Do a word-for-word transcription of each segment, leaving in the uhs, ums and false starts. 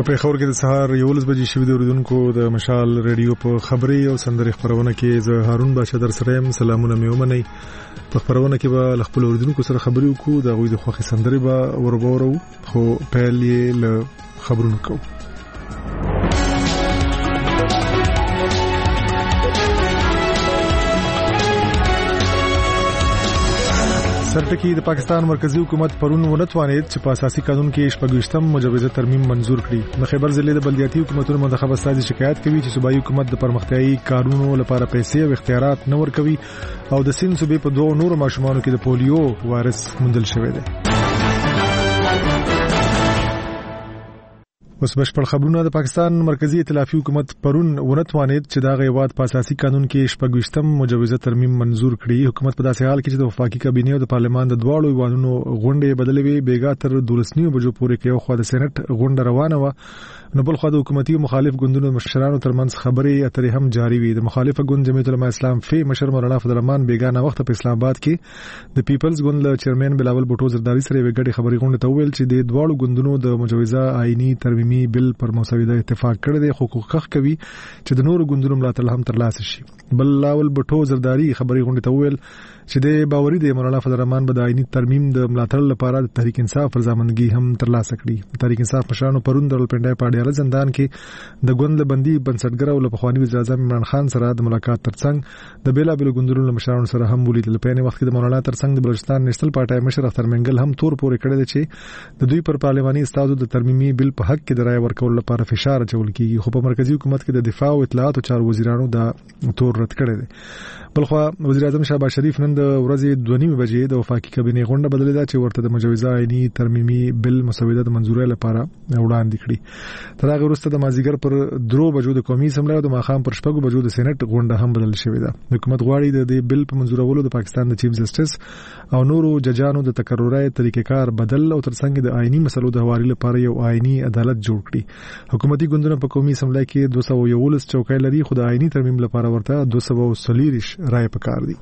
په خبر کې د سهار یولس بجې شوې د اوریدونکو د مشال ریډیو په خبري او سندري خبرونه کې زه هارون باشا در سره يم. سلامونه مې ومنئ. په خبرونه کې به خپل اوریدونکو سره خبرې وکړو، د غوي د خوخي سندري به ورغورو، خو پیل یې له خبرونو کوو. سرټکی د پاکستان مرکزی حکومت پرون ونتوانید چې په اساسي قانون کې شپږویشتم مجوزه ترمیم منزور کړي. د خیبر ضلع د بلدیاتي حکومتونو منتخب استازي شکایت کوي چې صوبایي حکومت د پرمختیايي کارونو لپاره پیسې او اختیارات نه ورکوي او د سین صوبې په دوه نورو ماشومانو کې د پولیو وایرس موندل شوی دی. اوس بشپړ خبرونه. د پاکستان مرکزی ائتلافي حکومت پرون ونتوانید چې دا غیواد په اساسي قانون کې شپږویشتم مجوزه ترمیم منزور کړي. حکومت په داسې حال کې چې د وفاقي کابینې او د پارلمان د دواړو ایوانونو غونډې بدلوي بیګا تر دولسنیو بجو پورې کې یو خو د سېنات غونډه روانه و، نو بل خو د حکومتي او مخالف ګوندونو مشرانو ترمنځ خبرې اترې هم جاری وي. د مخالفه ګوند جمعیت العلماء اسلام فی مشر مولانا فضل الرحمن بیګا نه وخت په اسلام آباد کې د پیپلز ګوند له چیرمن بلاول بوټو زرداری سره وګړي خبري غونډه ته ویل چې د دواړو ګوندونو د مجوزه آئینی ترمیمي بل پر مساوده اتفاق کړی دی، حقوق حق کوي چې د نورو ګوندونو ملاتړ هم ترلاسه شي. بلاول بوټو زرداری خبري غونډه ته ویل چې د باوري دی مولانا فضل الرحمن به د آئینی ترمیم د ملاتړ لپاره د تحریک انصاف رضامندګي هم ترلاسه کړي. تحریک انصاف مشرانو پرون د پنډای پاډیاله زندان کې د ګوند بندي بنسټګر او لپخوانی وزیر اعظم عمران خان سره د ملاقات ترڅنګ د بیلا بیل ګوندونو مشرانو سره هم ولیدل. په یوه وخت کې د مولانا ترڅنګ د بلوچستان نېشنل پارټي مشر اختر منګل هم تور پورې کړی دی چې د دوی پر پارلماني استادو د ترمیمي بل په حق کې د رائے ورکول لپاره فشار اچول کیږي، خو په مرکزی حکومت کې د دفاع او اطلاعات او چارو وزیرانو دا تور رد کړی دی. بلخو وزیر اعظم شهباز شریف نن د ورځې دوه نیمه بجې د وفاقي کابینې غونډه بدلېده چې ورته د مجوزه آئینی ترمیمي بل مسوده د منزورۍ لپاره وړاندې کړي. تر هغه وروسته د مازیګر پر درو بجو د قومي اسمبلی او د ماښام پر شپږو بجو د سېنات غونډه هم بدل شوې ده. حکومت غواړي د دې بل په منزورولو د پاکستان د چیف جسټس او نورو ججانو د تکرري طریقې کار بدل او ترڅنګ د آئینی مسلو د هواري لپاره یو آئینی عدالت جوړ کړي. حکومتي ګوندونه په قومي اسمبلی کې دوه سوه یولس چوکۍ لري، خو د آئینی ترمیم لپاره ورته دوه سوه څلوېښت رائے پکار دي.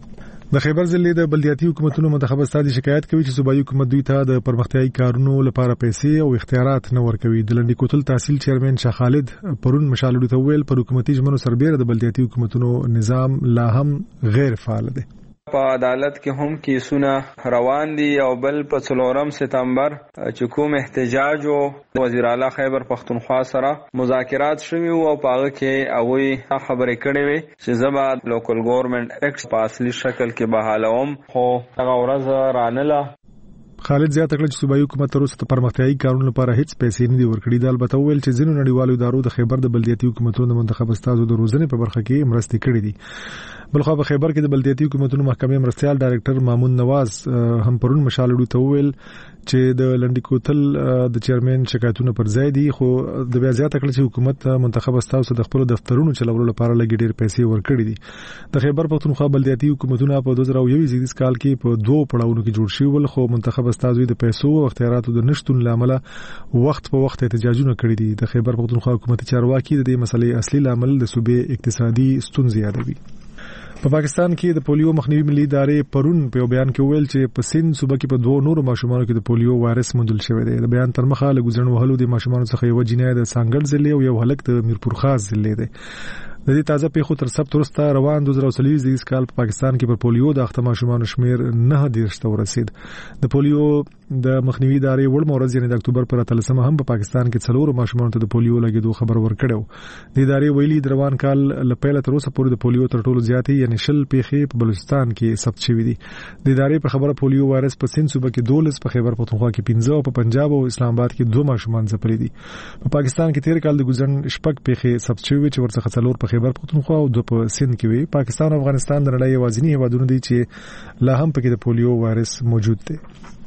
د خیبر ضلع د بلدیاتي حکومتونو منتخب استازي شکایت کوي چې صوبایي حکومت دوی ته د پرمختیايي کارونو لپاره پیسې او اختیارات نه ورکوي. د لنډي کوتل تحصیل چیرمن شاه خالد پرون مشالډو ته ویل پر حکومتي ژمنو سربېره د بلدیاتي حکومتونو نظام لا هم غیر فعال دی. په عدالت کې هم کیسونه روان دي او بل په څلورم سپتمبر چې کوم احتجاج او وزیر اعلی خیبر پختونخوا سره مذاکرات شوي او په هغه کې هغوی خبرې کړې وي چې زبا لوکل ګورنمنت ایکټ په اصلي شکل کې بحالوم، خو هغه ورځ رانله. خالد زیاته کړ چې صوبایي حکومت تر اوسه پرمختیايي کارونو لپاره هیڅ پیسې نه دي ورکړي. د البته ویل چې ځینو نړیوالو ادارو د خیبر د بلدیاتي حکومتونو د منتخب استازو د روزنې په برخه کې مرستې کړې دي. بلخو په خیبر کې د بلدیاتي حکومتونو محکمې مرستيال ډایرکټر مامون نواز هم پرون مشالډو ته ویل چې د لنډي کوتل د چیرمن شکایتونه پر ځای دي، خو د بیا زیاته کړ چې حکومت منتخب استازو د خپل دفترونو چلولو لپاره لګي ډېر پیسې ورکړي دي. د خیبر پختونخوا بلدیاتي حکومتونه په دوه زره یو زیږدیز کال کې په دوه پړاوونو کې جوړ شوي ول، خو منتخب استازو د پیسو او اختیاراتو د نشټون لامل وخت په وخت احتجاجونه کړي دي. د خیبر پختونخوا حکومتي چارواکي د دې مسلې اصلي لامل د صوبې اقتصادي ستونزې یادوي. په پاکستان کې د پولیو مخنیوي ملي ادارې پرون په بیان کې ویل چې په سین صوبه کې په دوه نورو ماشومانو کې د پولیو وایرس موندل شوی دی. د بیان تر مخه له ګزن وهلو د ماشومانو څخه یو جنۍ د سانګړ ضلع او یو هلک د میرپور خاص ضلع دی. د دې تازه پیښو تر سبت وروسته روان دوه زره څلوېښت کال په پاکستان کې پر پولیو د اخته ماشومانو شمیر نه دېرش ته ورسید. د پولیو د مخنیوي ادارې وړ مورز یعنی د اکتوبر پر اتلسمه هم په پاکستان کې څلور ماشومانو ته د پولیو لګیدو خبر ورکړو. د ادارې ویلي د روان کال له پیله تر اوسه پورې د پولیو تر ټولو زیاتې یعنی شل پیښې په بلوچستان کې ثبت شوې دي. د ادارې په خبره پولیو وایرس په سین صوبه کې دولس، په خیبر پختونخوا کې پنځه او په پنجاب او اسلام آباد کې دوه ماشومان ځپلي دي. په پاکستان کې تیر کال د ګزن شپږ پیښې ثبت شوې چې ورڅخه څلور په خیبر پختونخوا او دوه په سند کې وي. پاکستان او افغانستان د نړۍ یوازینی هیوادونه دي چې لا هم پکې د پولیو وایرس موجود دی.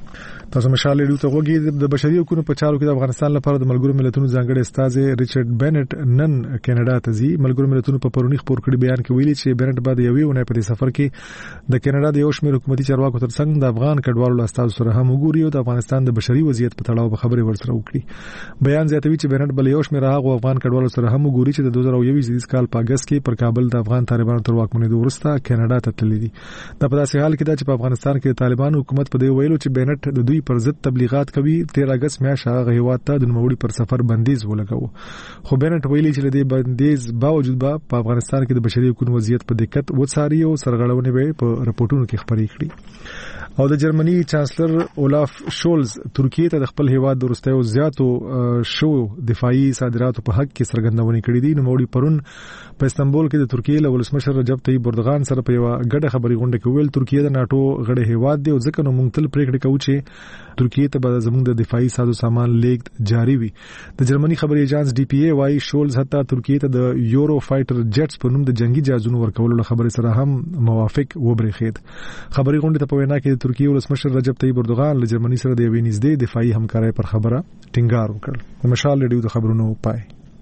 تاسو مشال ډیو ته وګورئ. د بشري حقوقو په چارو کې د افغانستان لپاره د ملګرو ملتونو ځانګړي استاذ ریچارډ بینټ نن کینیډا ته ځي. ملګرو ملتونو په پرونی خبر کړي بیان کې ویلي چې بینټ بعد یوې ونې په سفر کې د کینیډا د یو شمېر حکومتي چارواکو ترڅنګ د افغان کډوالو استاذ سره هم وګوري او د افغانستان د بشري وضعیت په تړاو خبرې ورسره وکړي. بیان زیاتوي چې بینټ بل یو شمېر هغه افغان کډوالو سره هم وګوري چې د دوه زره یو کال په اگست کې پر کابل د افغان طالبانو تر واکمنۍ وروسته کینیډا ته تللي دي. دا په داسې حال کې ده چې په افغانستان کې د طالبانو حکومت په دې ویلو چې بینټ د دوی پر ضد تبلیغات کوي. تیر اگست میاشت هغه هیواد ته د نوموړي پر سفر بندیز ولګاو. خو بینټ ویلي چې د بندیز باوجود به په افغانستان کې د بشري حقوقو وضعیت په دقت وڅاري او سرغړونې به په راپورټونو کې خبرې کړي. او د جرمني چانسلر اولاف شولز ترکیه ته د خپل هیواد د وروستیو زیاتو شو دفاعي صادراتو په حق کې څرګندونه کړې دي. نوموړي پرون په استنبول کې د ترکیه له ولسمشر رجب طیب اردوغان سره په یو غټه خبري غونډه کې ویل ترکیه د ناتو غړی هیواد دی او ځکه نو موږ تل پریکړه کوو چې ترکیه ته به زموږ د دفاعي سازو سامان لیږد جاری وي. د جرمني خبري ایجنس ډي پی ای وايي شولز حتی ترکیه ته د یورو فایټر جټس په نوم د جنگي جهازونو ورکولو خبرې سره هم موافق وبرېخید. خبري غونډه ته په وینا کې د ترکیه ولسمشر رجب طیب اردوغان له جرمني سره د یوې نږدې دفاعي همکارۍ پر خبره ټینګار وکړ. د مشال ریډیو د خبرونو پای.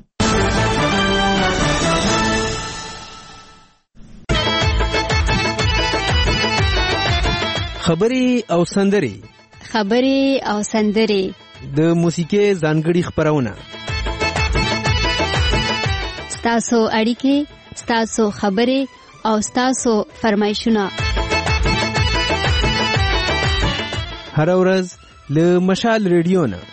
خبري او سندري خبري او سندري د موسیقي ځانګړي خبرونه ستاسو اړیکې ستاسو خبري او ستاسو فرمایشونه هر ورځ له مشال ریډیو نه.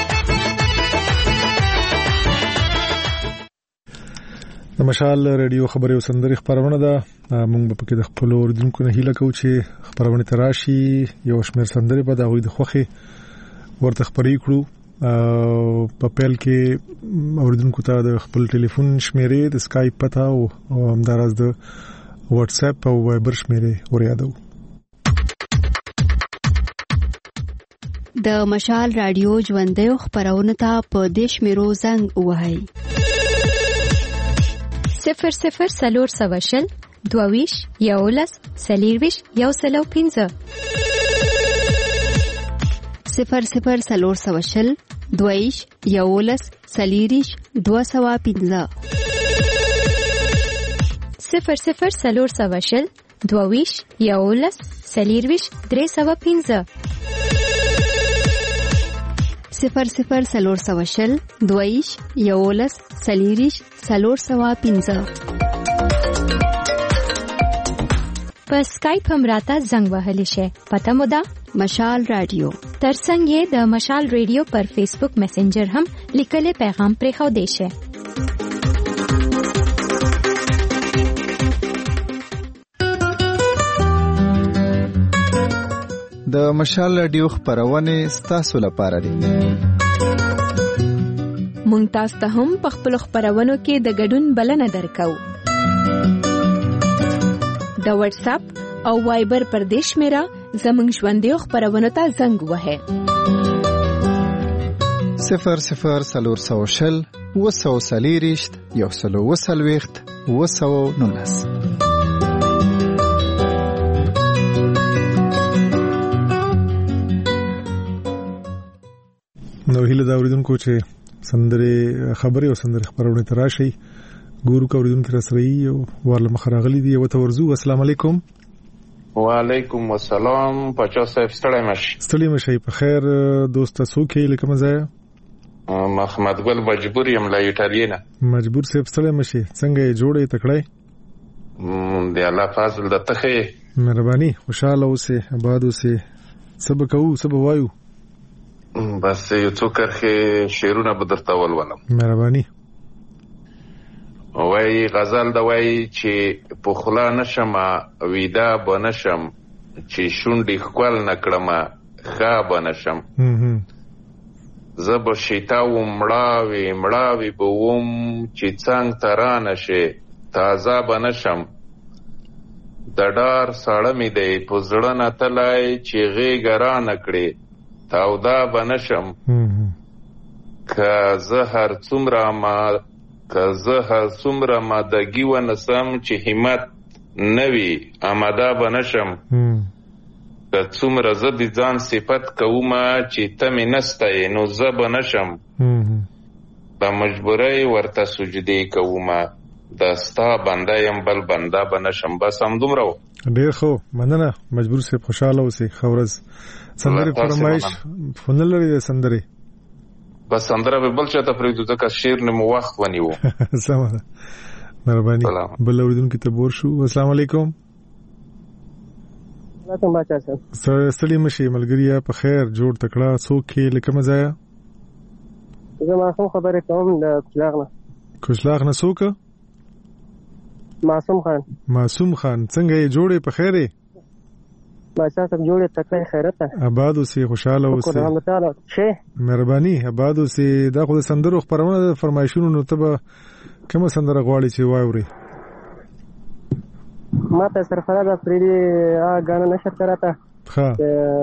د مشال ریډیو خبري او سندري خبرونه ده. موږ په کې د خپل اوریدونکو نه هیله کوو چې خبرونه تراشي یو شمېر سندري به د هغوی د خوخي ورته خبرې کړو. په پیل کې اوریدونکو ته د خپل ټلیفون شمیرې د سکایپ پته او همداراز د واتس اپ او وایبر شمیرې وريادو. د مشال رادیو ژوندۍ خبرونه ته په دیش میرو زنګ وهاي صفر صفر سلور سواشل دوویش یولس سلیرویش یو سلو پینزه صفر صفر سلور سواشل دوویش یولس سلیریش دو سوا پینزه صفر صفر سلور سواشل دوویش یولس سلیرویش درې سوا پینزه صفر صفر سلور سواشل دویش یولس سلیریش سلور سوا پینزه. په سکایپ هم راته زنګ وهلی شي. پته مو ده مشال رادیو. ترڅنګ یې د مشال ریډیو پر فیسبوک میسنجر هم لیکلي پیغام پرې خو دی شي. د مشال رادیو خبرونه ستاسو لپاره دي. مونږ تاسو ته هم په خپل خبرونو کې د ګډون بلنه درکو. د واتس اپ او وایبر پر دیش میرا زمونږ ژوندۍ خبرونه ته زنګ وهه صفر صفر سلور سوشل وسو سلیریشت یو سلو وسلويخت وسو نونس. نو هیله دا اوریدونکو چې سندره خبري او سندره خبرونه تراشي ګورو کا اوریدونکو رسري او ورله مخراغلي دي وته ورزو. السلام علیکم. وعلیکم السلام. پچا صاحب ستړی مشي. ستړی مشي په خیر دوست تاسو کې لکه مزه. محمد ګل مجبور یم لا ایټالیا. مجبور صاحب ستړی مشي څنګه جوړې تکړه دی الله فضل د تخې مهرباني خوشاله اوسه آباد اوسه سبا کوو سبا وایو بس یو څو کرخه شعرونه به درته ولولم. مهرباني. وای غزل دا وای چې په خلا نشم ویدا بنشم چې شونډې خپل نکړم خا بنشم زب شیتاو مړاوي مړاوي بوم چې څنګه ترانه شي تازه بنشم د ډار ساړه می دی پزړه نه تلای چې غي ګران کړي تاودا بنشم که زه هر څومره ما که زه هر څومره مادګي ونسم چې همت نوي آماده بنشم که څومره زه د ځان صفت کوم چې ته مې نسته نو زه بنشم په مجبورۍ ورته سجدې کوم د ستا بنده یم بل بنده بنشم. بس همدومره و. ډېر ښه مننه مجبور صاحب خوشاله اوسئ. ښه ورځ. سندرې فرمایش فون لري د سندرې بس سندره به بل چاته پرېږدو ځکه شعر نه مو وخت ونیو. سمه ده مهرباني. بل اوریدونکو ته بور شو. السلام علیکم. تاسو ما چا څه ستړي مشي ملګریا په خیر جوړ تکړه څوک کې لکه مزایا زه معصوم خبرې کوم د کشلاغ نه کشلاغ نه څوک معصوم خان معصوم خان څنګه یې جوړې په خیره بچا سم جوړې تکړه خیرته آباد اوسې خوشاله اوسې خدای تعالی شه مهرباني آباد اوسې دا خو د سندرو خبرونه فرمایشونو نو ته کومه سندره غواړي چې واوري ما ته سرفراز افریدي هغه غاڼه نشر کراته ها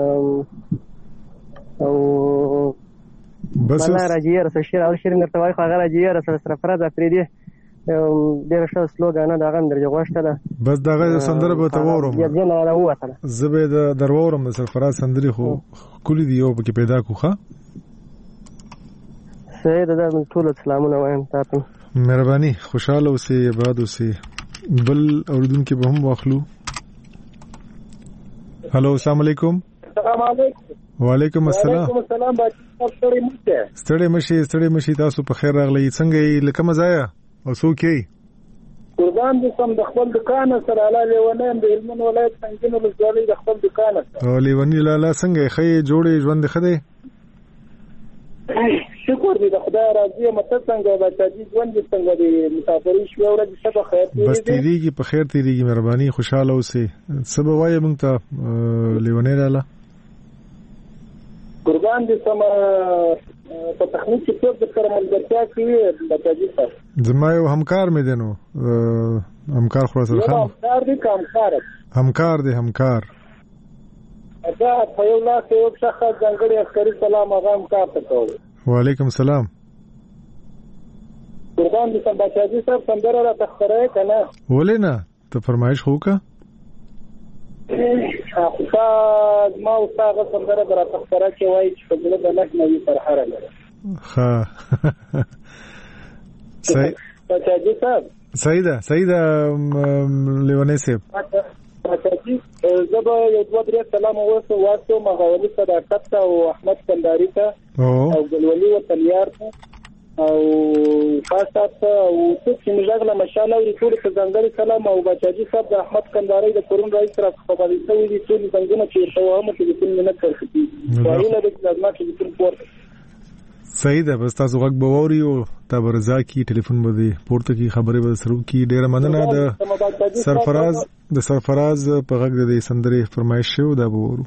او بس والله راجیه رسول شیر اول شیر نرته وای خو هغه راجیه رسول سرفراز افریدي ډېر ښه سلوګان دا غن درجه غوښته ده بس دغه سندره به ته وورم یا جن ولا وته زبې د درورم د سرفراز سندري خو کلی دی یو پکې پیدا کوخه سید دا ټول سلامونه وایم تاسو مهرباني خوشاله اوسې آباد اوسې بل اوردونکو به هم واخلو هالو السلام علیکم السلام علیکم وعلیکم السلام وعلیکم السلام ستړي مشه ستړي مشه ستړي مشه تاسو په خیر راغلی څنګه لکه مزایا او څوک یې قربان دي سم د خپل دکان سره لاله لیوانم د هلمند ولایت څنګه نو لږه د خپل دکان سره او لیوانی لاله څنګه خې جوړې ژوند خده شکر دې د خدای راضي مته څنګه بچا دي ژوند څنګه دې مسافرې شو ورځ څه خیر دې بس تیریږي په خیر تیریږي مهرباني خوشاله اوسې سبا وایې مونږ ته لیوانی لاله قربان دي سم په تخنیک کې څه د کرملګرتیا کوي بچا دي سره زما یو همکار مې دینو همکار خلاص خان همکار دي همکار همکار دي همکار دا په یو لاس یو شخص ځانګړي عسکري سلام هغه همکار ته کوي وعلیکم السلام قربان دي سم بچا دي صاحب سندره را تخره کنه ولې نه ته فرمایش وکړه خاصه ما او هغه سندره را تخره کې وایي چې په دې د لک نوې فرحره لري ها صحیح بچا دي صاحب سیدا سیدا لیوانی صاحب بچا دي زبا یو دوه درې سلام واسو واسو مغاولي صداقت او احمد کنداری ته او ګلولي و تلیار ته او خاصه او څه مجاغله مشاله او ټول ته ځانګړي سلام او بچا دي صاحب د احمد کنداری د کورون رئیس سره خبرې شوې دي ټول څنګه چې توهم چې د مننت کړی وایي د لازمه چې د پورت صحیح ده بس تاسو غږ بووري او تا برزا کی ټلیفون باندې پورته کی خبرې به سره کی ډیره مننه د سرفراز د سرفراز په غږ د سندرې فرمایش شو دا بوورو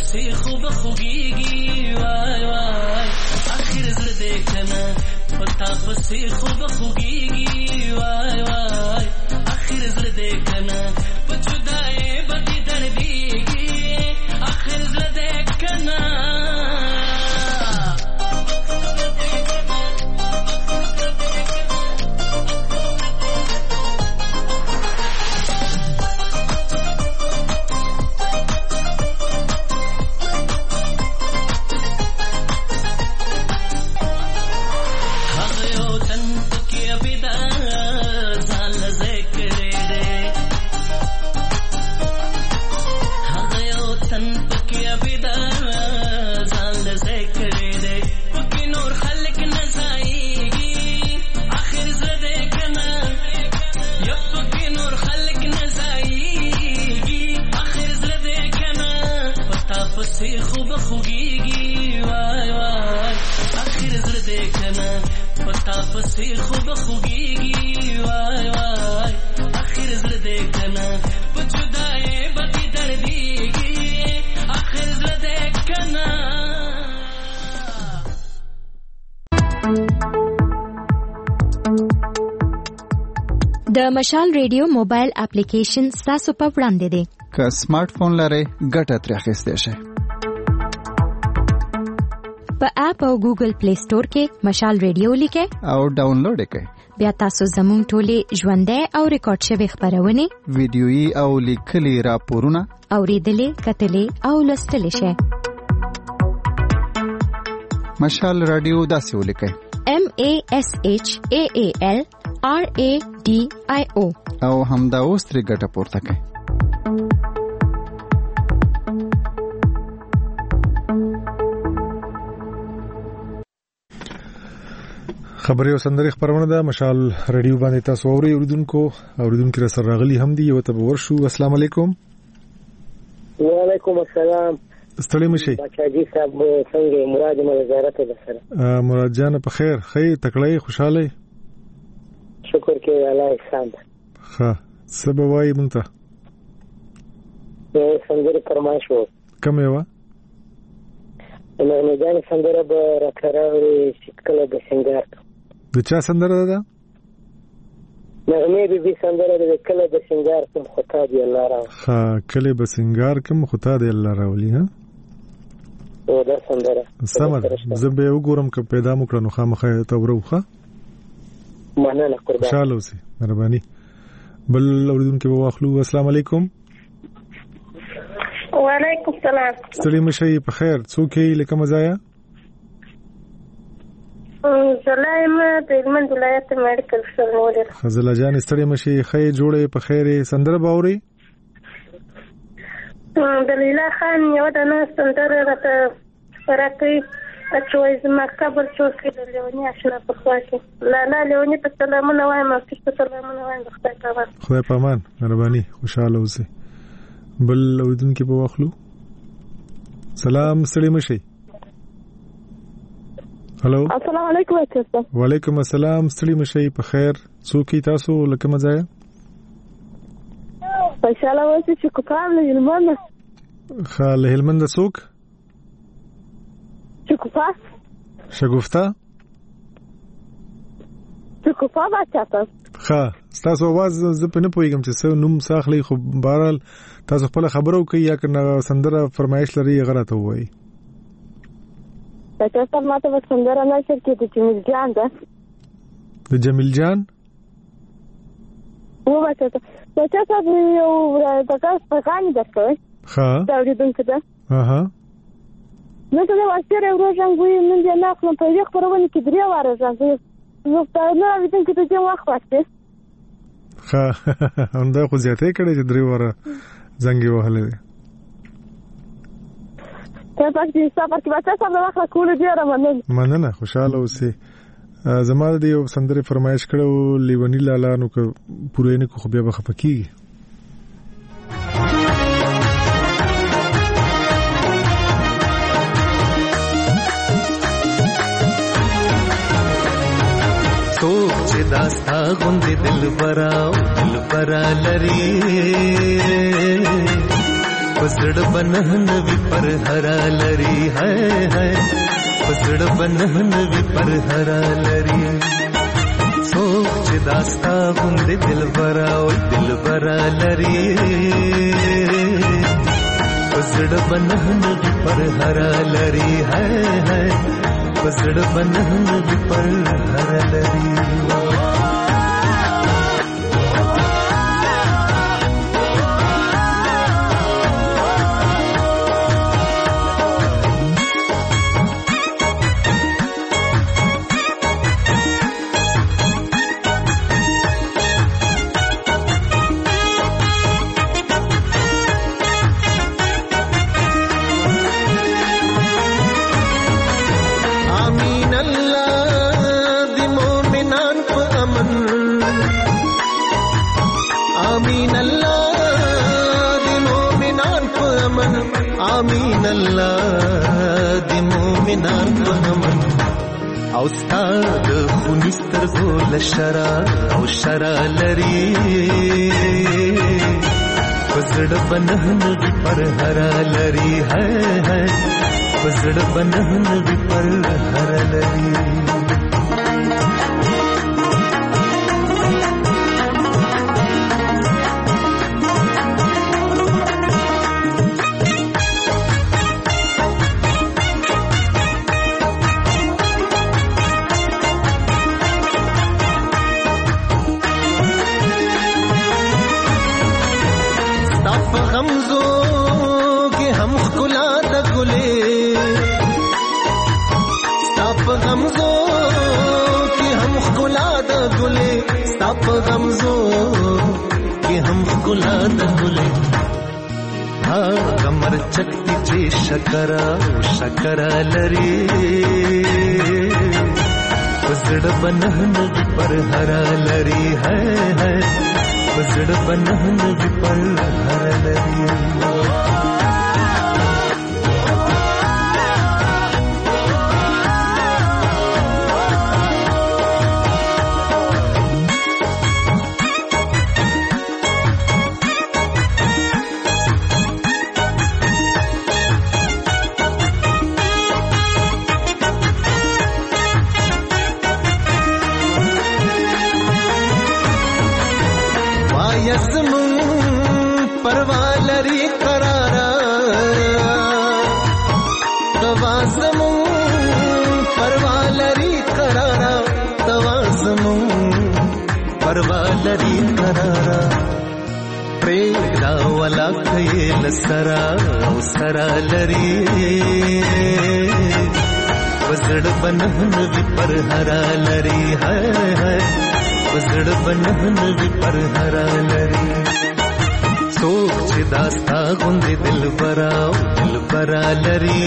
پسې خوب خوږیږي وای وای اخر زړه دې کنه پتا پسې خوب خوږیږي وای وای اخر زړه دې کنه پچدای بدی دردیږي اخر زړه دې کنه خوب خوږیږي وای وای اخر زړه دې کنه پتا پسې خوب خوږیږي وای وای اخر زړه دې کنه پچدای بدی دردیږي اخر زړه دې کنه. د مشال ریډیو موبایل اپلیکیشن ستاسو په وړاندې دی. که سمارټ فون لرئ ګټه ترې اخیستی شئ. په اپ او ګوګل پلی سٹور کې مشال ریډیو لیکئ او ډاونلوډ یې کړئ. بیا تاسو زموږ ټولې ژوندۍ او ریکارډ شوي خپرونې ویډیويي او لیکلي راپورونه اورېدلې کتلې او لوستلی شئ. مشال رادیو داسې ولیکئ M A S H A A L R A D I O او همدا اوس ترې ګټه پورته کړئ. خبري او سندري خبرونه ده مشال رادیو باندې تاسو اوري اوریدونکو اوریدونکو سره راغلي هم دي یو ته ورشو. السلام علیکم. وعلیکم السلام. ستړي مشي بچاجي صاحب څنګه مراد مزارت ده سره مراد جان په خیر خې تکړه خوشاله شکر کې الله احسان ښه سبا وای مونږ ته یو سندره فرمایش وو کوم یو نو نه جان سندره به راکراوي شکل د سنگار د چا سندره ده نو مې به به سندره د کله د سنگار کوم خطا دی الله را ښه کله به سنگار کوم خطا دی الله راولي ها او دا سندره سمه زه به وګورم که پیدا مکړه نو خامخې ته وروخه مننه قربان خوشاله اوسئ مهرباني. بل اوریدونکو به واخلو. السلام علیکم. وعلیکم السلام. ستړي مشي په خیر څوک یې لکه مزایا زلایم د هلمند ولایت میډیکل سټور مولر خزله جان ستړي مشي خې جوړې په خیره سندره باوري د لیلا خان یو دنه سندره راته راکې اچوي زما قبر څوک د لیونی آشنا په خوا کې لا لا لیونی په سلامونه وایم او په سلامونه وایم خدای پامان خدای پامان مهرباني خوشاله اوسئ. بل اوریدونکو په واخلو. سلام ستړي مشي. هالو السلام علیکم. وعلیکم السلام. ستړي مشي په خیر څوک تاسو لکه مزایا خوشاله اوسئ چې کوپام له هلمند خاله هلمند څوک شکوفا شګوفتا شکوفا بچاته ښه تاسو आवाज زه په نه پوهیږم چې څو نوم ساخلی خو بهرحال تاسو خپل خبرو کوي یا کنه سندره فرمایش لري غلطه وایي تاسو ماته په سندره نه شي کې د جمیل جان ده د جمیل جان و بچاته تاسو یو دغه څنګه درکوي ښه دا ورېدونکو ده اها نو ته واسره ورځنګوي نن نه خپل په یو خبرونه کې درې واره ځي نو ته نو ویدن کې ته ځم وخت واسه ښه انده خو زیاته کړي چې درې واره زنګي وهلې ته پاتې سفر کې واسه سم وخت کول دی رمنن مننه خوشاله اوسې. زماده دی یو سندره فرمایش کړو لیونی لالا نو که پوره نه کو خو بیا بخفکی څوک چې داستا غوندې دل برا دل برا لري पसड़ बनहन भी पर हरा लरी है है पसड़ बनहन भी पर हरा लरी सोच दास्ता गुंदे दिल बरा ओ दिल बरा लरी पसड़ बनहन भी पर हरा लरी है है पसड़ बनहन भी पर हरा लरी आमीन अल्लाह दी मोमिनान पहमन औस्ताद खुनिस्तर गोल शरा औ शरा लरी पसड़ बनहन भी पर हरा लरी है है पसड़ बनहन भी पर हरा लरी आप गमजो कि हम गुलाद गुले हाँ कमर चक्की चे शकरा शकरा लरी पसड़ बनहन भी पर हरा लरी है है पसड़ बनहन भी पर हरा लरी परवालरी करारा तवाज़मू परवालरी करारा तवाज़मू परवालरी करारा प्रेरा वाला खेल सरा सरा लरी पसड़ बनहन भी पर हरा लरी है है पसड़ बनहन भी पर हरा लरी सोच दास्ता गुंदे दिल बरा दिल बरा लरी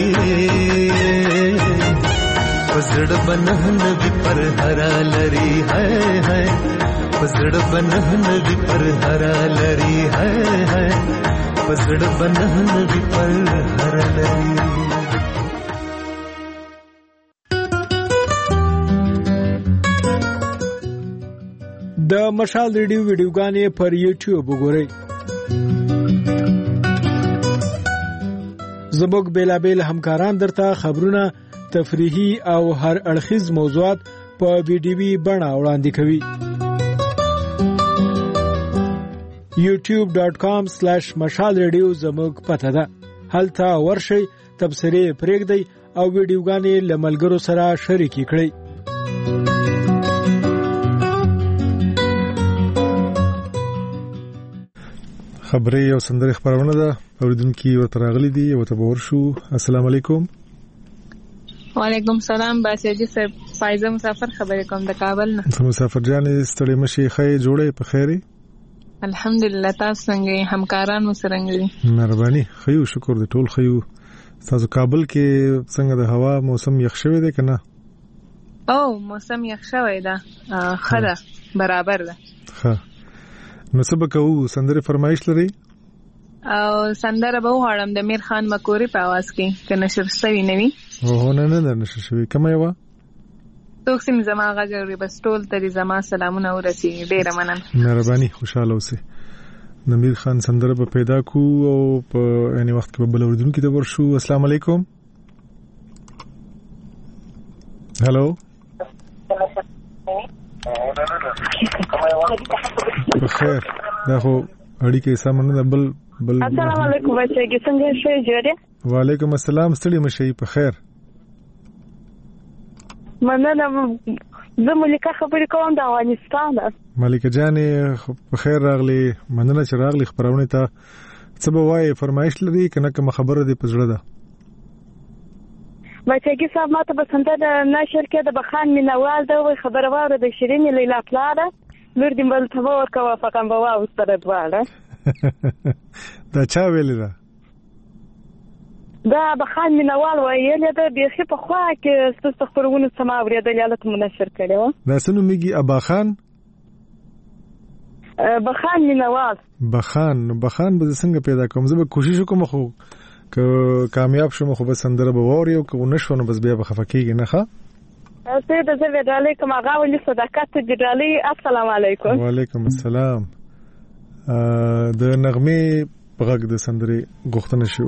पसड़ बनहन भी पर हरा लरी है है पसड़ बनहन भी पर हरा लरी है है पसड़ बनहन भी पर हरा लरी د مشال ریډیو ویډیوګانې پر یوټیوب وګورئ زموږ بیلابیل همکاران درته خبرونه تفریحي او هر اړخیز موضوعات په ویډیوي بڼه وړاندې کوي یوټیوب ډاټ کام سلیش مشال ریډیو زموږ پته ده هلته ورشئ تبصرې پرېږدئ او ویډیوګانې له ملګرو سره شریکې کړئ خبرې او سندرې خبرونه ده اوریدونکو ورته راغلي دي او ته ورشو السلام علیکم وعلیکم السلام باسیجی صاحب فایزه مسافر خبرې کوم د کابل نه مسافر جان ستړي مشي خې جوړې په خیري الحمدلله تاسو څنګه همکاران مو څنګه مهرباني خيو شکر دې ټول خيو تاسو کابل کې څنګه د هوا موسم یخ شوی دی کنه او موسم یخ شوی دی خره برابر ده ها نو سبا کوو سندره فرمایش لري او سندره به وړم د میر خان مکوري په आवाज کې کنه نشر شوی نوي او نه نه نشر شوی کومه یو توکسیم زما غږوري بس ټول ته زما سلامونه ورسي ډیر مننه مهرباني خوشاله اوسئ نمیر خان سندره په پیدا کو او په یعنی وخت کې په بل اوریدونکو ته ورشو. السلام علیکم. هالو بخیر. دا خو اړیکې سمونه بل بل. السلام علیکم بچي څنګه شئ جوړه؟ وعلیکم السلام. ستړي مشي په خیر. مننه. زه ملکه خبرې کوم د افغانستان. ملکه جانې په خیر راغلی. مننه چې راغلی خبرونه ته. څه به وایي فرمایش لري کنه کوم خبره دی په زړه ده؟ بچي صاحب ماته به څنګه د نشر کې د بخان مینوال دا وي خبره واره د شیرین لیلا پلاره نور دې بل ته ورکوه فقام بوا واستره دواله. دا چا ویل ده؟ دا بخان مینوال ویل دا بیخي په خوا کې ستاسو خبرونه سما اوریدل یاله کوم نشر کړي و. دا سنو میږي ابا خان بخان مینوال. بخان بخان به څنګه پیدا کوم؟ زه به کوشش وکم خو که کامیاب شوم خو به سندره به ووري او که ونشو نو بس بیا به خفقېږي نه ښه. زه د زه علیکم هغه ولې صداقت جډالي. السلام علیکم. وعلیکم السلام. د نغمه په غږ د سندره غوښتنه شو.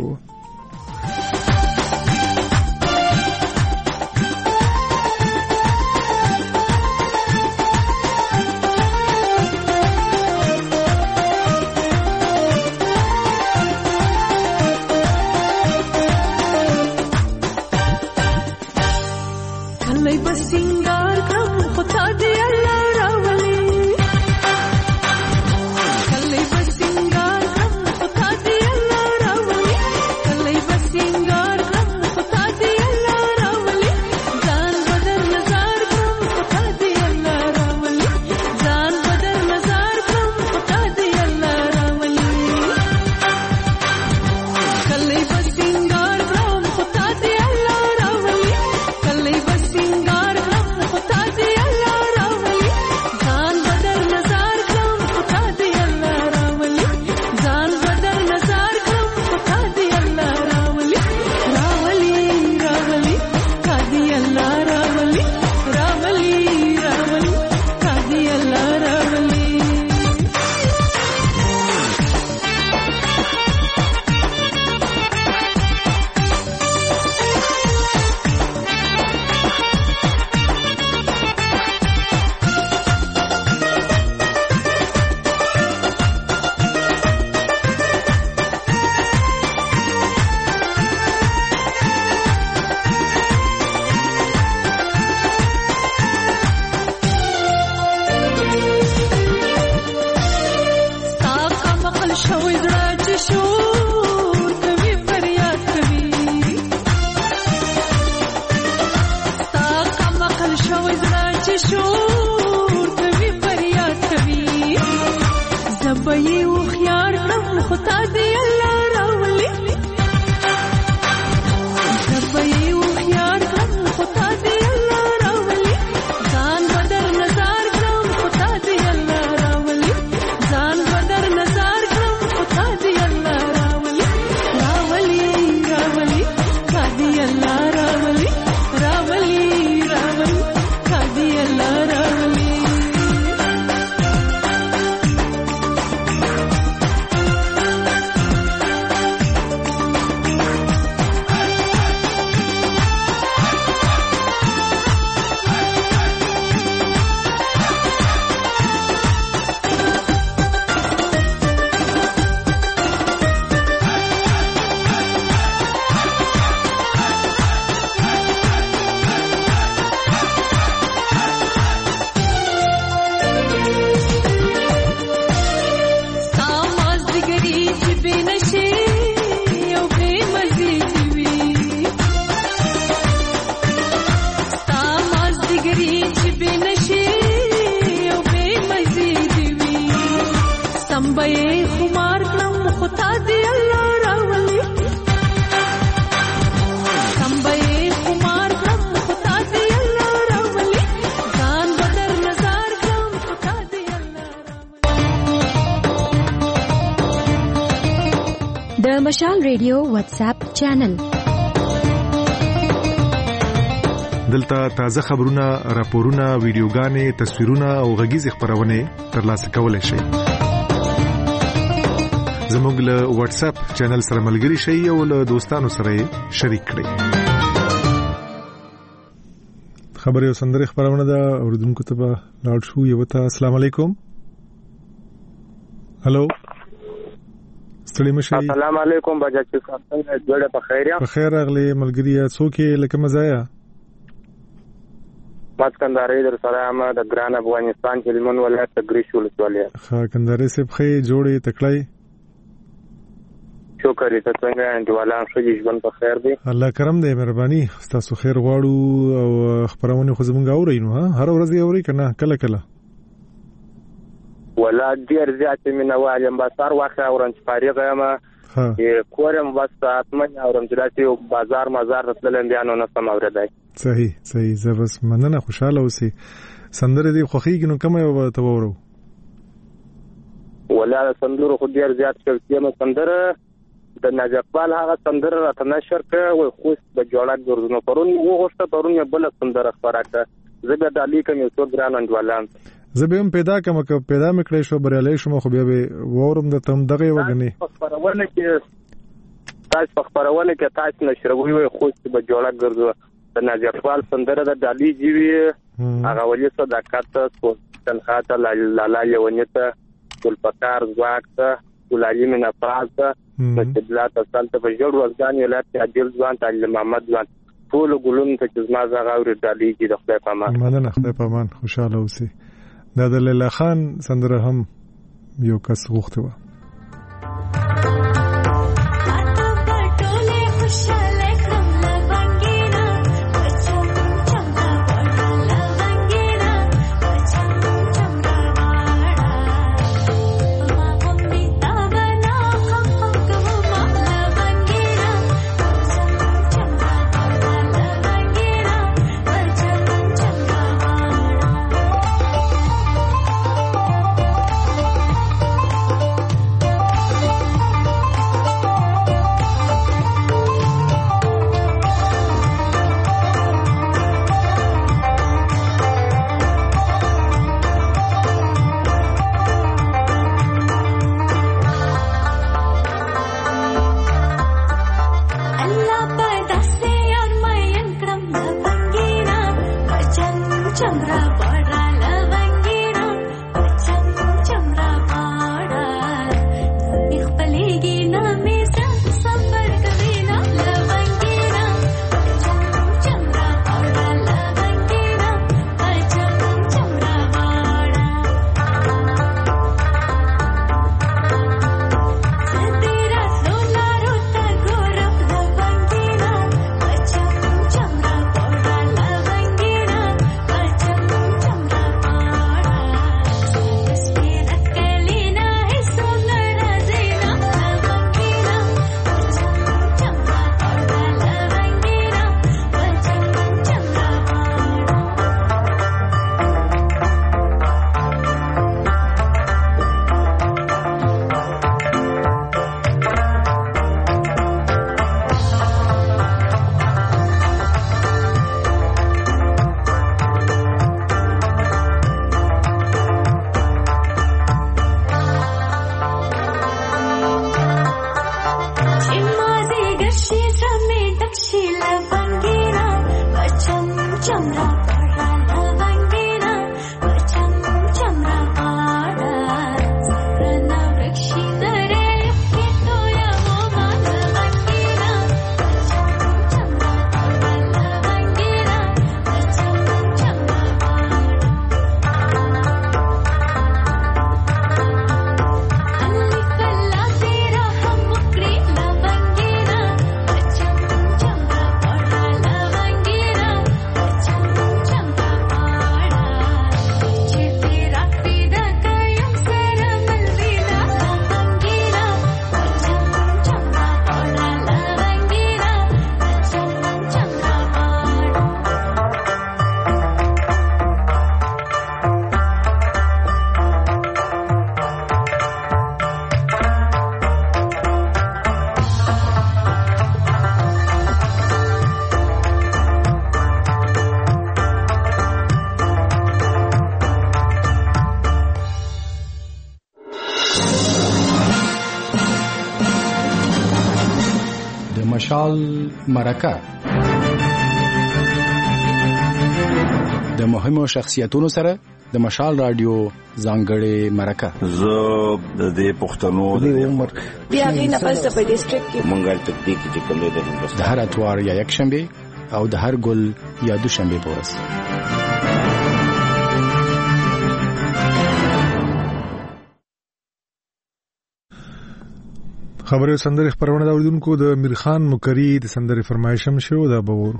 مشال ریډیو واتس اپ چینل دلته تازه خبرونه، راپورونه، ویډیوګانې، تصویرونه او غږیز خبرونه ترلاسه کولای شئ. زموږ له واتس اپ چینل سره ملګري شئ او له دوستانو سره شریک کړئ. خبري او سندري خبرونه ده اوردونکو ته به لاړ شو. یو ته السلام علیکم. هالو ستړي مشه. السلام علیکم بچی صاحب څنګه جوړه په خیر یا؟ په خیر اغلی ملګری څوک لکه مزایا؟ ما کندهاري در سره ما د ګران افغانستان هلمند ولایت تګریش ولسوالۍ. ها کندهاري سپ خې جوړې تکړای. شکر دې څنګه انډوالان شو ژوند په خیر دی. الله کرم دې مهرباني تاسو خیر غواړو او خبرونه خو زمونږ اورینو ها هر ورځ اوري کنه کله کله. ولا ډیر زیات مینه وایم بازار واخه اورم چې فارغ یم کورم بس اتمن اورم چې راځي بازار مزار رسلم بیان نه سم اوردای. صحیح صحیح زه بس مننه خوشاله اوسې. سندره دې خوخیږي نو کومه یو ته وورو؟ ولا سندره خو ډیر زیات شوم سندره د نجفال هغه سندره راته نشر کړ او خو د جوړات ګرځنو پرون وغوښته پرون بل سندره خبره زه به د علی کوم یو څو ګران انډوالان زه به هم پیدا کوم که پیدا مکړې شو بریالي شوم خو بیا به وورم د تم دغه وګنی خبرونه کې تاسو خبرونه کې تاسو نشروي وي خو به جوړات ګرځو د نجفال سندره د علی جیوی هغه ولې صداقت تنخات لالا یونیته ټول پکار زواکته ولایي من افراز مستبلات اصلته په جوړ ورځان ولایت عادل ځوان تعلیم محمد ځوان ټول ګلون ته چې ما زغه اوري دالي کې د خدای په امان. مننه خدای په امان خوشاله اوسئ. دا د لیلا خان سندره هم یو کس غوښته و. مشال مرکه د مهمو شخصیتونو سره د مشال رادیو ځانګړې مرکه. زه د دې پښتنو د عمر بیا غي نه پس په ډیسټریکټ کې مونږه تطبیق چې کوم دی د هندوستان د هر اتوار یا یک شنبه او د هر ګل یا دوشنبه په ورځ. خبري سندري خبرونه دا اوریدونکو د میرخان مکری د سندري فرمایشم شو دا بورو.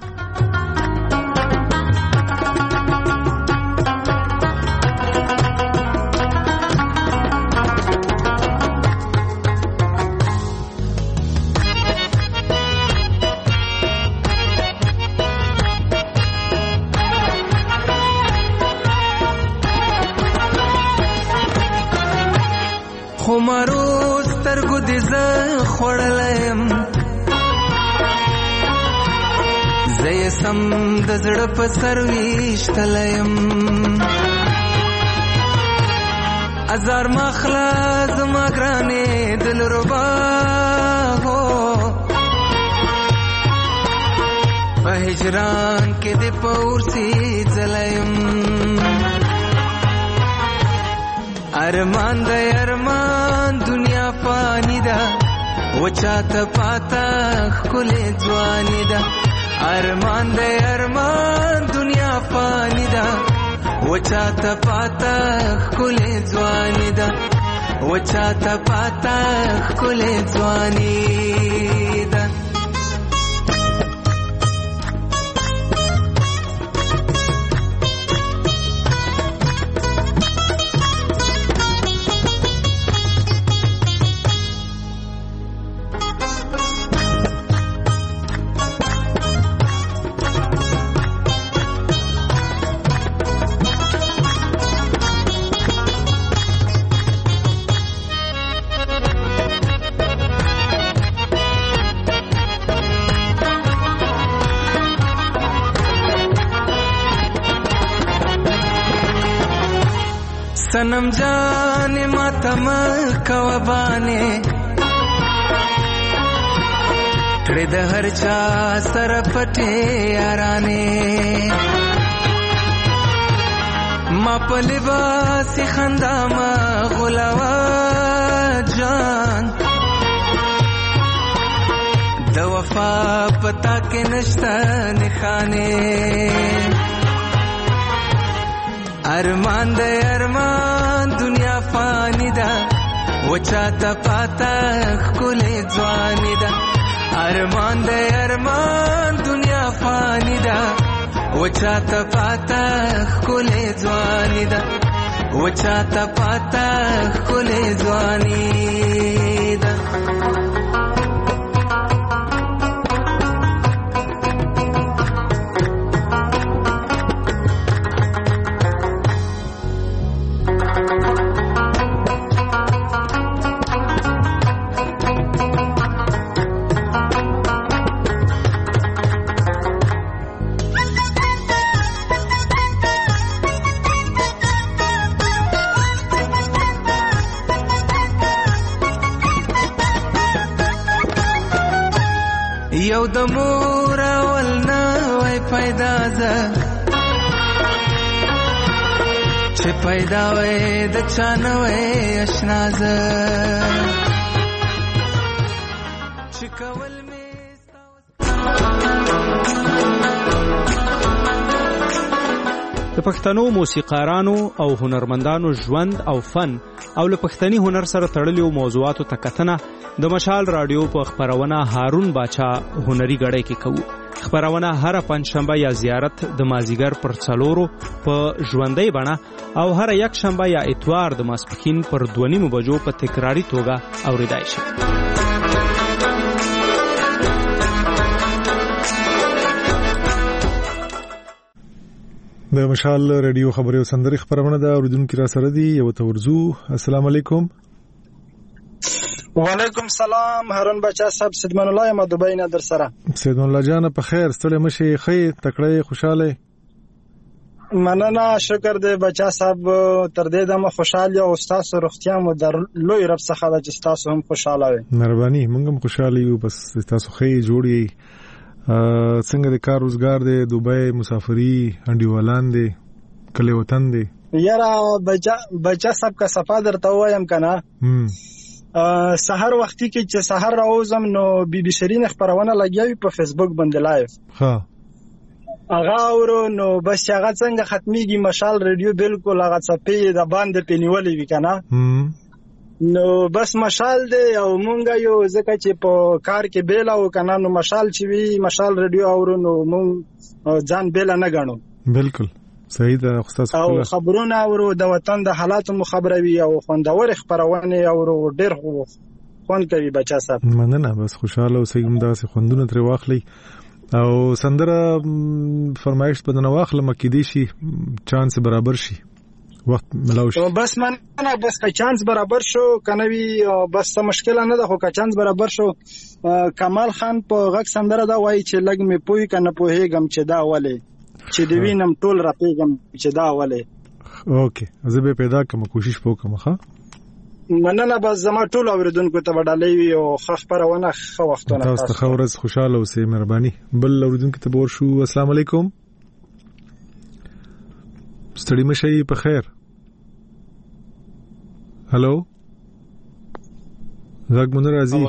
خمارو سترګو دې زه خوړلم زه یې سم د زړه په سر ویشتلم ازار مخلا زما ګرانې دلربا هو په هجران کې دې پورسي ځلم ارمان د ارمان دنیا فانی ده وچاته پاتا خلې ځواني ده ارمان د ارمان دنیا فانی ده وچاته پاتا خلې ځواني ده وچاته پاتا خلې ځواني ده सनम जाने मातम कवबाने कड़े द हर चा सर पटे याराने मा पलिबास खंदा मा गुलावा जान द वफा पता के नश्ता निखाने ارمان د ارمان دنیا فانی ده وچاته پاتا خلې ځواني ده ارمان د ارمان دنیا فانی ده وچاته پاتا خلې ځواني ده وچاته پاتا خلې ځواني ده یو د مور اول نه وای پیدا زه چې پیدا وای د چا نه وای اشنا زه چې کول مې د پښتنو موسیقارانو او هنرمندانو ژوند او فن او له پښتني هنر سره تړلو موضوعاتو ته کتنه د مشال رادیو په خبرونه هارون باچا هنري غړې کې کوو. خبرونه هر پنځشنبه یا زیارت د مازیګر پر څلورو په ژوندۍ بڼه او هر یک شنبه یا اتوار د ماسپښین پر دوه نیمو بجو په تکراری توګه اوریدای شي. د مشال رادیو خبري او سندري خبرونه دا اوریدونکو را سره دي. یو تورزو السلام علیکم. وعلیکم سلام هارون بچا صاحب سیدمن الله ما دوبۍ نه در سره. سیدمن الله جان په خیر ستړي مشي خې تکړه خوشاله. مننه، شکر دې بچا صاحب. تر دې دمه خوشاله او تاسو روغتیا مو در لوی رب څخه د چې تاسو هم خوشاله وي. مهرباني، موږ هم خوشاله یو. بس تاسو خې جوړي څنګه د کار روزګار دی؟ دوبۍ مسافری انډیوالان دی کله وطن دی؟ یاره بچا بچا صاحب کا صفا درته وایم کنه. سحر وختي کې چې سحر راوزم نو بي بي شيرين خبرونه لګیاوي په فیسبوک باندې لایو. ها هغه ورو نو بس هغه څنګه ختميږي مشال رادیو بالکل هغه څپې د باندې پینیولې وی کنه. نو بس مشال دی او مونږ یو ځکه چې په کار کې بیل او کنه نو مشال چې وی مشال رادیو اورو نو مونږ ځان بیل نه غنو. بالکل صحیح ده. او خبرونه اورو د وطن د حالاتو مخبروي او خوندور خبرونه اورو ډېر خوند کوي بچا صاحب. مننه، بس خوشاله اوسئ هم داسې خوندونه ترې واخلئ. او سندره فرمایش په دنه واخله مکه دي شي چانس برابر شي وخت ملاو شي. بس مننه، بس که چانس برابر شو کنه وی بس څه مشکل نه ده. خو که چانس برابر شو کمال خان په غږ سندره دا وایي چې لګ می پوي کنه پوهېږم چې دا ولې چې دی وینم ټول راپېږم چې دا ولې. اوکې زه به پیدا کوم، کوشش وکم. ښه مننه، بس زما ټول اوریدونکو ته وډالې وي او خبرونه خو وختونه تاسو ته خورز خوشاله اوسئ. مهرباني. بل اوریدونکو ته ور شو. السلام علیکم. ستړي مشي په خیر. هالو زګ مون راځي.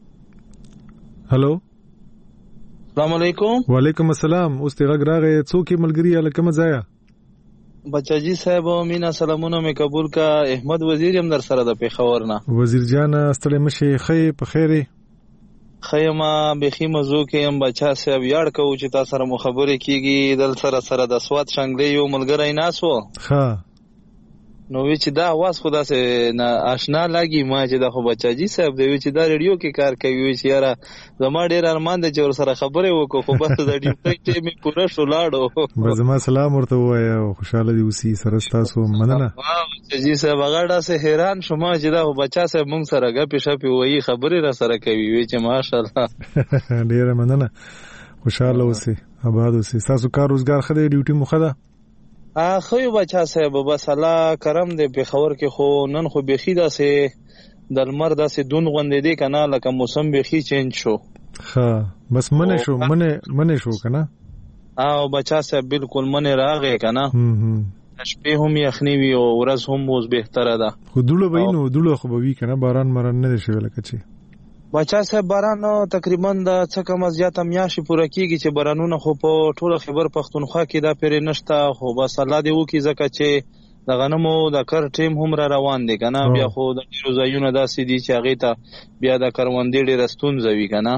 هالو السلام علیکم. وعلیکم السلام. اوس ته غږ راغی څوک ملګری الکه مزایا؟ بچا جی صاحب مینا سلامونه مې قبول کا. احمد وزیر هم در سره د پیښور نه. وزیر جان ستړي مشي خې په خیره؟ خیمه بخي مزو کې هم بچا صاحب یاد کو چې تاسو سره مخابره کیږي. دل سره سره د سواد شنګلې یو ملګری ناسو. ها نو وی چې دا आवाज خدا سه نه آشنا لګي. ما چې دا خو بچا جی صاحب دی چې دا ریډیو کې کار کوي چې یاره زما ډیر ارمان دی چې ور سره خبرې وکړو خو بس د ډیوټي ټیم پوره شو لاړو. بس ما سلام ورته وایا او خوشاله دی اوسې سره تاسو. مننه بچا جی صاحب. هغه ډاسه حیران شوم چې دا بچا صاحب مونږ سره غپې شپې وایي خبرې را سره کوي. وی چې ماشاءالله ډیر مننه. خوشاله اوسې آباد اوسې. تاسو کار روزګار خدای ډیوټي مخه ده؟ ا خو بچا صاحب بس الله کرم دې په خبر کې خو نن خو بخي داسې د لمر داسې دون غوندې دی کنه لکه موسم بخي چینج شو. ها بس منه شو منه منه شو کنه. او بچا صاحب بالکل منه راغې کنه. شپې هم یخنی وی او ورځ هم اوس بهتره ده. خو دلو وینو دلو خو به وی کنه باران مران نه شي لکه چې بچا صاحب باران تقریبا د څه کم از زیاته میاشي پوره کیږي چې بارانونه خو په ټوله خیبر پختونخوا کې دا پرې نشته. خو بس الله دې وکي ځکه چې د غنمو د کر ټیم هم را روان دي کنه. بیا خو د ډیرو ځایونو داسې دي چې هغه ته بیا د کروندې ډېر ستونزه وي کنه.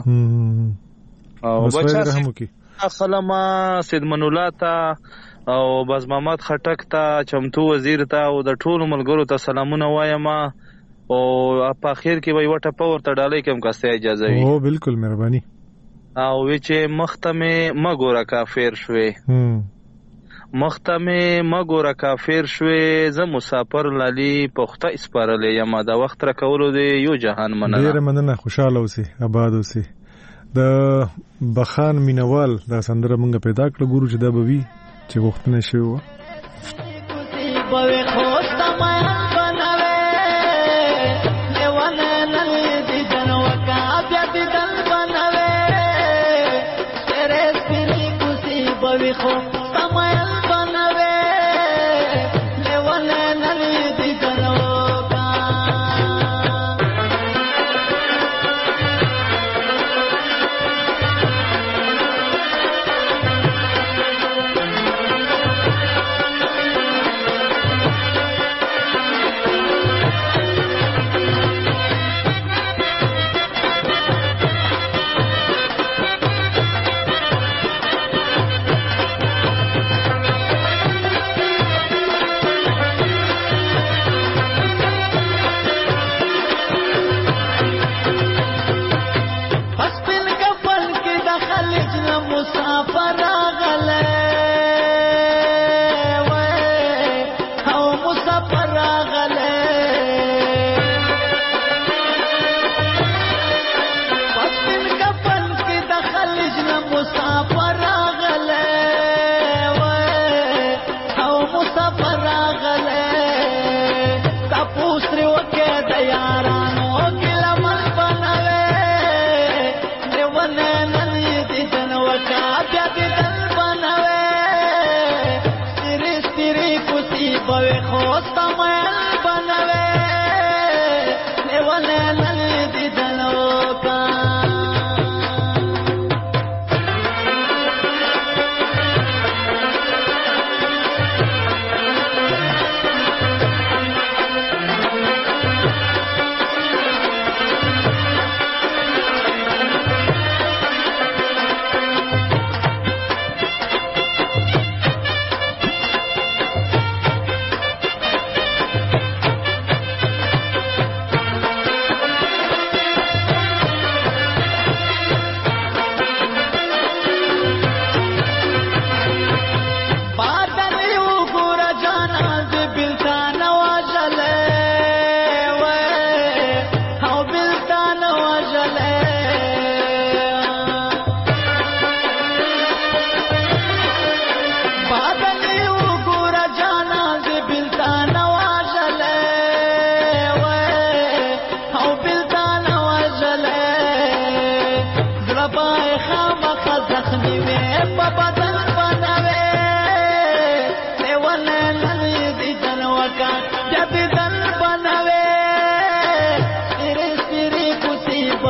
او بچا سلام سیدمن الله ته او باز محمد خټک ته چمتو وزیر ته او د ټولو ملګرو ته سلامونه وایم. او په اخر کې وای وټه پاور ته ډالۍ کوم کاسته اجازه وي. او بالکل مهرباني. او وی چې مختمه مګوره کافر شوي. مختمه مګوره کافر شوي. زه مسافر لالي پخته اسپارلې یم دا وخت را کولو دی یو جهان مننه. ډیر مننه. خوشاله اوسئ آباد اوسئ. د بخان مینوال دا سندره مونږ پیدا کړ ګورو چې دا بوي چې وختونه شي و.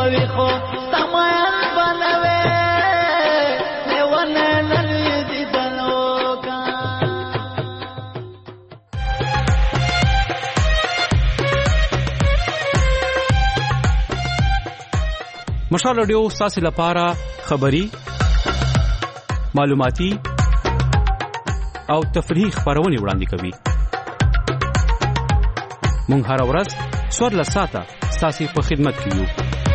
بوي خو سمايان بنوي لیونه نلوي دي دلوکا. مشال رادیو ستاسو لپاره خبري، معلوماتي او تفریحي خبرونه وړاندې کوي. مونږ هر ورځ څوارلس ساعته ستاسو په خدمت کې یو.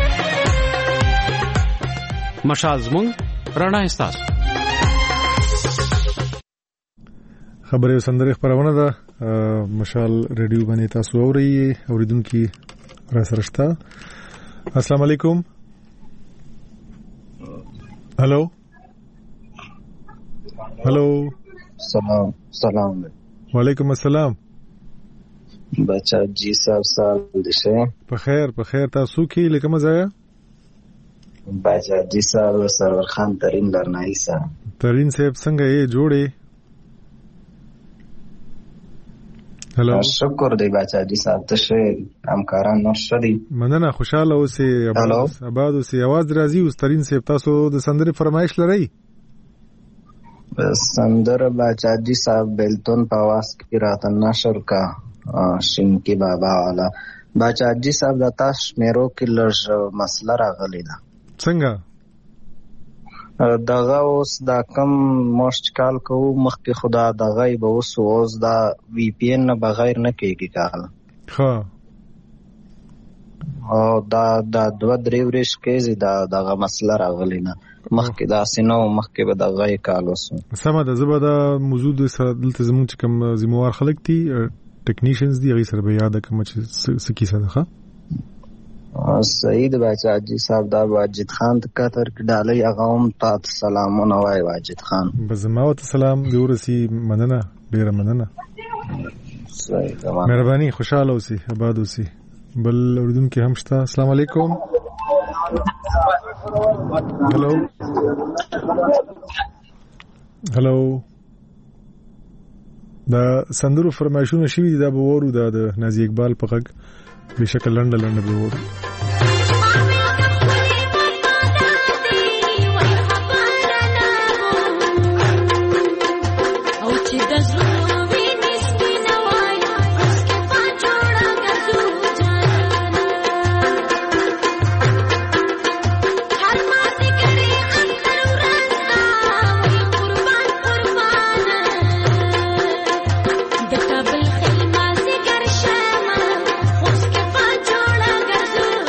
مشال زموږ رڼا ستاسو. خبري سندري خبرونه ده مشال رادیو باندې تاسو اوري اوریدونکو را سره شته. السلام علیکم. हेलो हेलो सलाम सलाम वालेकुम अस्सलाम. बच्चा जी साहब साल दिशे बखैर बखैर تاسو کی لکه مزایا बच्चा जी साहब सरवर खान तरीन लरनाई सा तरीन साहब څنګه یې جوړې. हेलो شکر دی बच्चा जी साहब ته همکاران نشدي مننه خوشاله اوسې آباد اوسې. आवाज راځي استرین صاحب تاسو د سندرې فرمایش لرئ؟ سندر बच्चा जी साहब बेलतोन पवास की रात नशर का शिंकी बाबा वाला बच्चा जी साहब د تاسو میرو کې لږ مسله راغلی ده. څنګه دغه اوس دا کم مشت کال کوو مخکې خدا دغه به اوس اوس دا وی پی ان نه بغیر نه کېږي کال. ها او دا دا دوه درې ورځې کې دا دغه مسله راغلی نه مخکې دا سينو مخکې به دغه کال اوسو. سمه ده. زبر دا موجود دلته زموږ چې کوم ذمہوار خلک دي ټیکنیشنز دي هغه سره به یاد کوم چې سکی سره ښه سعید بچا جی صاحب دا واجد خان د قطر کې ډالۍ هغه هم تاسو سلامونه وای واجد خان. بزماوت سلام دی ورسی مننه ډیر مننه. مهرباني خوشاله اوسئ آباد اوسئ. بل اوریدونکو هم شته. السلام علیکم. هلو هلو دا سندرو فرمایشونه شوي دي دا به وورو دا د نازي اقبال په غږ بشکل لنډه لنډه به وورو. د کابل خلما سي ګر شمه خوش کې پا جوړه ګرځو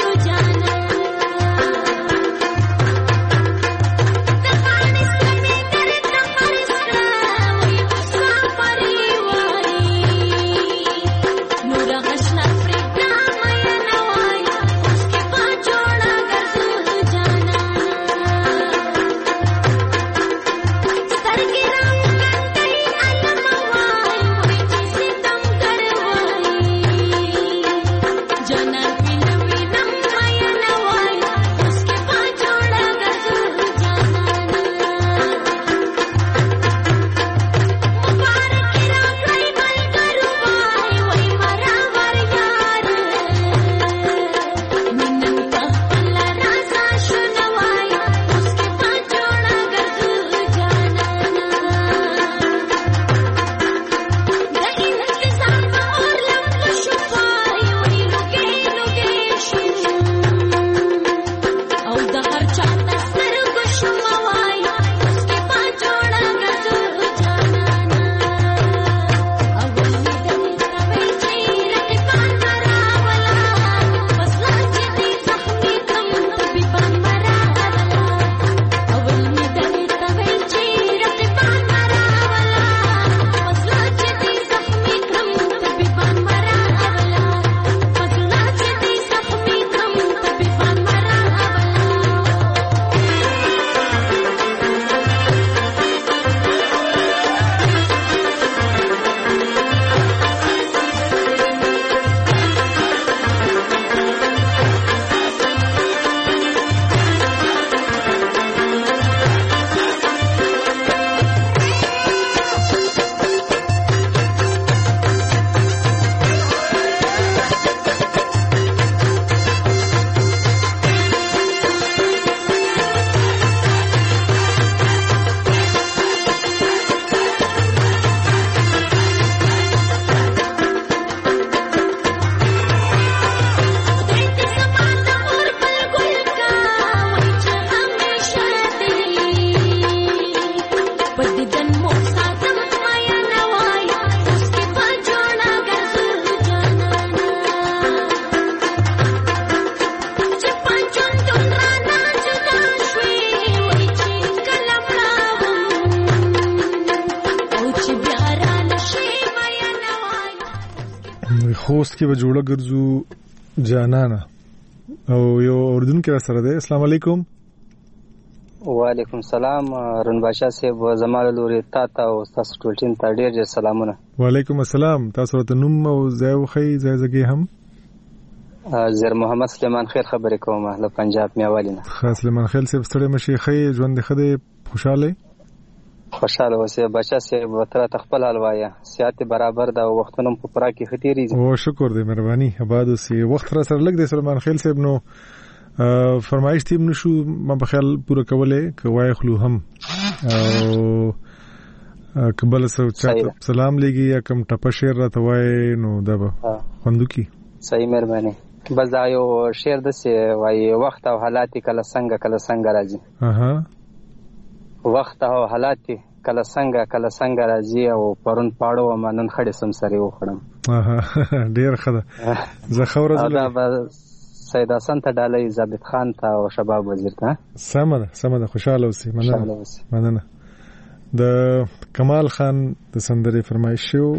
خوست کې به جوړه ګرځو جانانا او یو اردن کې را سره ده. السلام علیکم. وعلیکم السلام رن باشا صاحب، زماله لوري تا ته او تاسو ټول ټیم ته ډیر ډیر سلامونه. وعلیکم السلام. تاسو ته نوم او ځای وخی ځای ځګي هم. زیر محمد سلیمان خیل خبرې کوم له پنجاب میوالینه. خاص سلیمان خیل صاحب ستړي مشي خی ژوند خده خوشاله خوشاله اوسه بچا صاحب وتر تخپل حلوایا سیاحت برابر دا وختونو په پرا کې خطيري. او شکر دې مهرباني آباد اوسه. وخت را سره لګ دې سلیمان خیل صاحب نو فرمایش تیم نشو ما په خیال پوره کوله کوای خلو هم او قبل سره سلام لګي یا کم ټپ شیر راته وای نو دا به خوندو کی. صحیح مهرباني. بس دا یو شیر د سی وای وخت او حالات کله څنګه کله څنګه راځي. اها وخت او حالات کله څنګه کله څنګه راځي او پرون پاړو مانن خړې سم سره وخړم. اها ډیر خده زه خبره ده سید حسن ته ډالۍ ثابت خان ته او شباب وزیر ته. سمه سمه خوشاله اوسئ. مننه مننه. د کمال خان د سندرې فرمایش شو.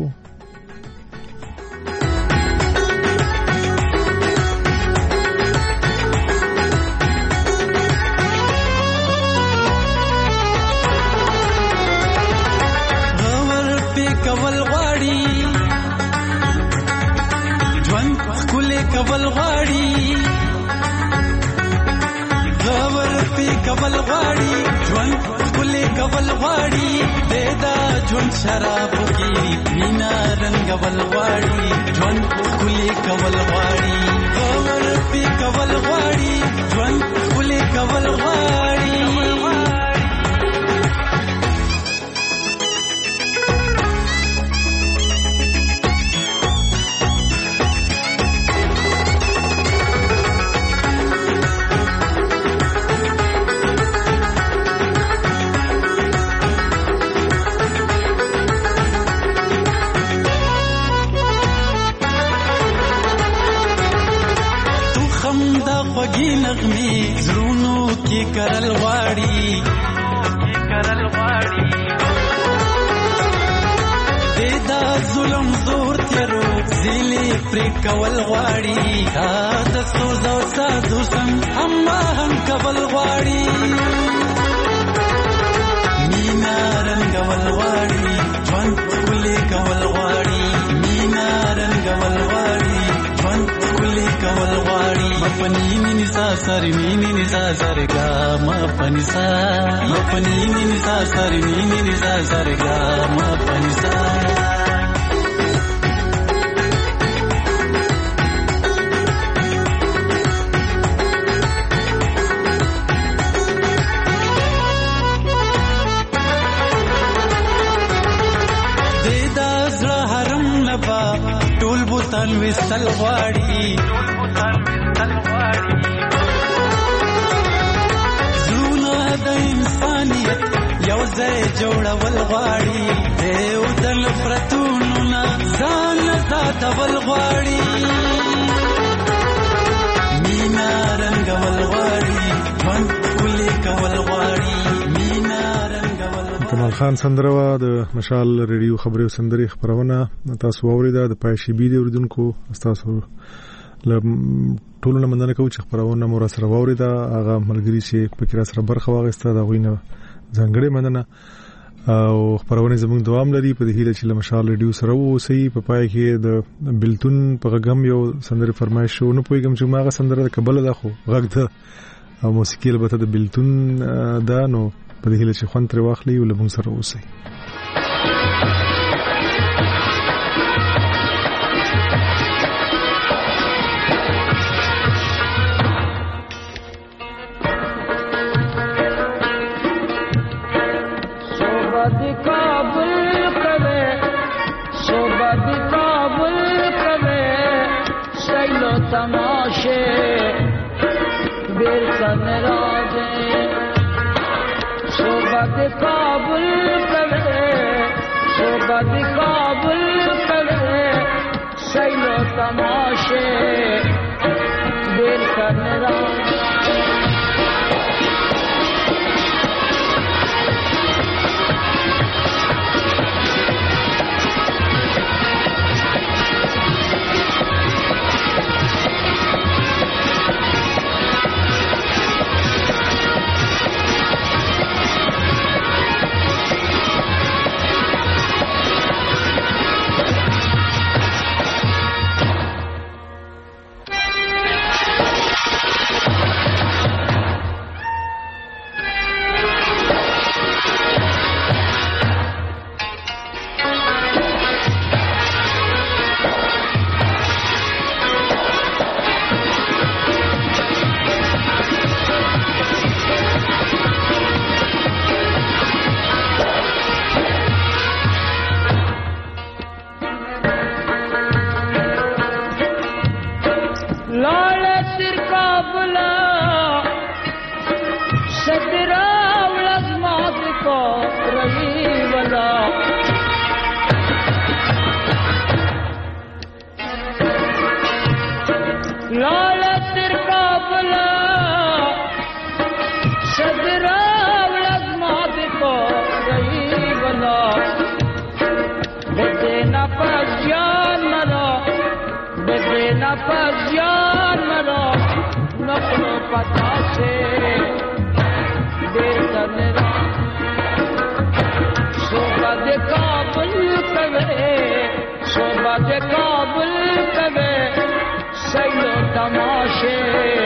کول غاړي غور پی کول غاړي ژوند کولې کول غاړي ددا ژوند شراب کی مینا رنگ ول غاړي ژوند کولې کول غاړي غور پی کول غاړي ژوند کولې کول غاړي. وګي نغمه زړونو کې کرل غواړي کرل غواړي دا ظلم زور تیرو زیلی پر کول غواړي دا د سوز او سازو سم اما هم کول غواړي مینا رنگ ول غواړي ژوند کولې کول غواړي مینا رنگ ول غواړي ژوند کولې کول غواړي مپنی نی سا سر نی نی سا سر گا مپنی سا مپنی نی سا سر نی نی سا سر گا مپنی سا. دیدا زړه حرم نبا ټول بوتان وستل غواړي زړونه د انسانیت یو ځای جوړول غواړي دیو د نفرتونو نه ځان ساتول غواړي مینا رنګول غواړي ژوند ښکلي کول غواړي مینا رنګول. کمال خان سندروا د مشال ریډیو خبري سندري خبرونه تاسو اوریدا د پایشي بي د اوریدونکو تاسو ل ټولونه مننه کوم چې خبرونه مو را سره اوریدا هغه ملګری چې پکې را سره برخه واغسته دا غوینه ځنګړې مننه او خبرونه زموږ دوام لري په دې هیله چې ل مشال ریډیو سره ووسی په پای کې د بلتون په غږم یو سندري فرمایش شو نو پویګم چې ماغه سندره د قبل ده خو غږ ده او موسیقي البته د بلتون دا نو په دې هیله چې خوند تر واخلي او له موږ سره اوسئ. काबुल करे सोबत काबुल करे सैलो तमाशे देर करने کابل صدرا ولزمات کو رہی ولا لالت کابل صدرا ولزمات کو رہی ولا بدنا پجان مرا بدنا پجان مرا نقل پتا سے دیر کرنا صوبہ دے کابل کبے صوبہ دے کابل کبے سیلو تماشے